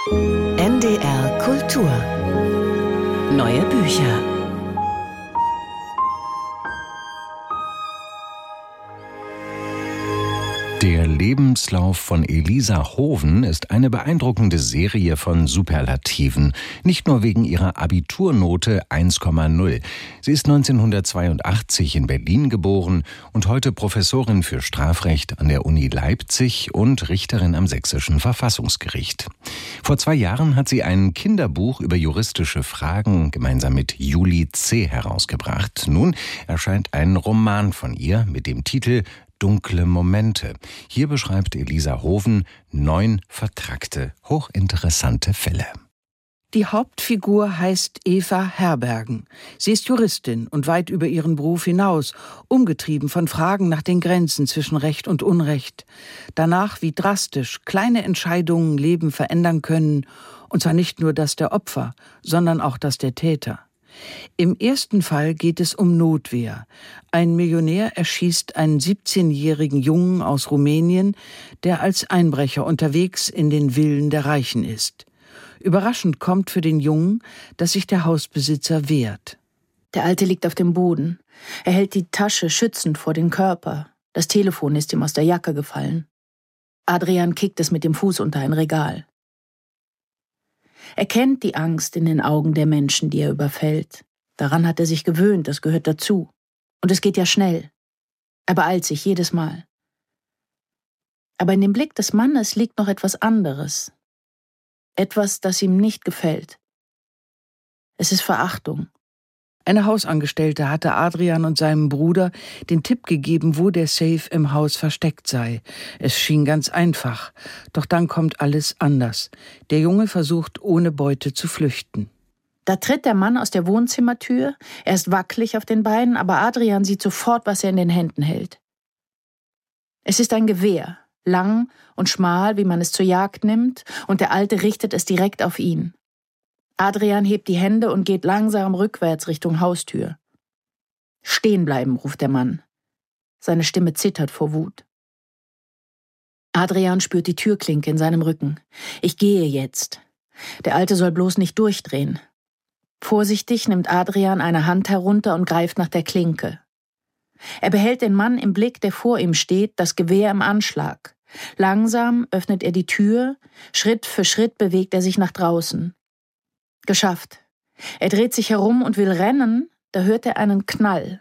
NDR Kultur. Neue Bücher. Der Lebenslauf von Elisa Hoven ist eine beeindruckende Serie von Superlativen. Nicht nur wegen ihrer Abiturnote 1,0. Sie ist 1982 in Berlin geboren und heute Professorin für Strafrecht an der Uni Leipzig und Richterin am Sächsischen Verfassungsgericht. Vor 2 Jahren hat sie ein Kinderbuch über juristische Fragen gemeinsam mit Juli C. herausgebracht. Nun erscheint ein Roman von ihr mit dem Titel Dunkle Momente. Hier beschreibt Elisa Hoven 9 vertrackte, hochinteressante Fälle. Die Hauptfigur heißt Eva Herbergen. Sie ist Juristin und weit über ihren Beruf hinaus, umgetrieben von Fragen nach den Grenzen zwischen Recht und Unrecht. Danach, wie drastisch kleine Entscheidungen Leben verändern können, und zwar nicht nur das der Opfer, sondern auch das der Täter. Im ersten Fall geht es um Notwehr. Ein Millionär erschießt einen 17-jährigen Jungen aus Rumänien, der als Einbrecher unterwegs in den Villen der Reichen ist. Überraschend kommt für den Jungen, dass sich der Hausbesitzer wehrt. Der Alte liegt auf dem Boden. Er hält die Tasche schützend vor den Körper. Das Telefon ist ihm aus der Jacke gefallen. Adrian kickt es mit dem Fuß unter ein Regal. Er kennt die Angst in den Augen der Menschen, die er überfällt. Daran hat er sich gewöhnt, das gehört dazu. Und es geht ja schnell. Er beeilt sich jedes Mal. Aber in dem Blick des Mannes liegt noch etwas anderes. Etwas, das ihm nicht gefällt. Es ist Verachtung. Eine Hausangestellte hatte Adrian und seinem Bruder den Tipp gegeben, wo der Safe im Haus versteckt sei. Es schien ganz einfach. Doch dann kommt alles anders. Der Junge versucht, ohne Beute zu flüchten. Da tritt der Mann aus der Wohnzimmertür. Er ist wackelig auf den Beinen, aber Adrian sieht sofort, was er in den Händen hält. Es ist ein Gewehr, lang und schmal, wie man es zur Jagd nimmt, und der Alte richtet es direkt auf ihn. Adrian hebt die Hände und geht langsam rückwärts Richtung Haustür. »Stehen bleiben«, ruft der Mann. Seine Stimme zittert vor Wut. Adrian spürt die Türklinke in seinem Rücken. »Ich gehe jetzt. Der Alte soll bloß nicht durchdrehen.« Vorsichtig nimmt Adrian eine Hand herunter und greift nach der Klinke. Er behält den Mann im Blick, der vor ihm steht, das Gewehr im Anschlag. Langsam öffnet er die Tür, Schritt für Schritt bewegt er sich nach draußen. Geschafft. Er dreht sich herum und will rennen, da hört er einen Knall.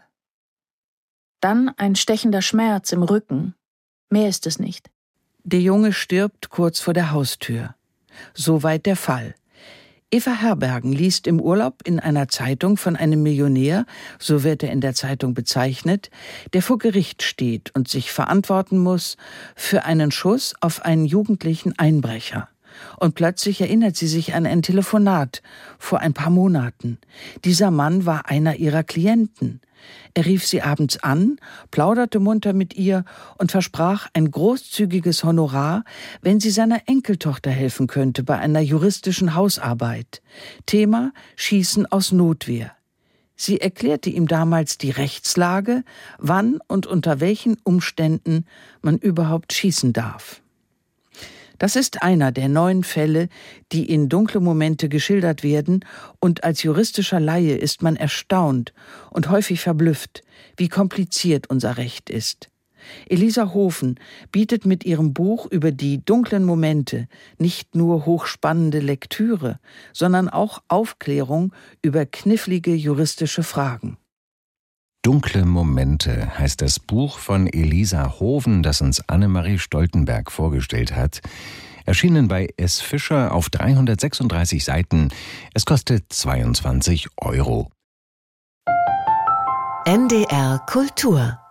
Dann ein stechender Schmerz im Rücken. Mehr ist es nicht. Der Junge stirbt kurz vor der Haustür. Soweit der Fall. Eva Herbergen liest im Urlaub in einer Zeitung von einem Millionär, so wird er in der Zeitung bezeichnet, der vor Gericht steht und sich verantworten muss für einen Schuss auf einen jugendlichen Einbrecher. Und plötzlich erinnert sie sich an ein Telefonat vor ein paar Monaten. Dieser Mann war einer ihrer Klienten. Er rief sie abends an, plauderte munter mit ihr und versprach ein großzügiges Honorar, wenn sie seiner Enkeltochter helfen könnte bei einer juristischen Hausarbeit. Thema: Schießen aus Notwehr. Sie erklärte ihm damals die Rechtslage, wann und unter welchen Umständen man überhaupt schießen darf. Das ist einer der 9 Fälle, die in Dunkle Momente geschildert werden, und als juristischer Laie ist man erstaunt und häufig verblüfft, wie kompliziert unser Recht ist. Elisa Hoven bietet mit ihrem Buch über die dunklen Momente nicht nur hochspannende Lektüre, sondern auch Aufklärung über knifflige juristische Fragen. Dunkle Momente heißt das Buch von Elisa Hoven, das uns Annemarie Stoltenberg vorgestellt hat. Erschienen bei S. Fischer auf 336 Seiten. Es kostet 22 €. NDR Kultur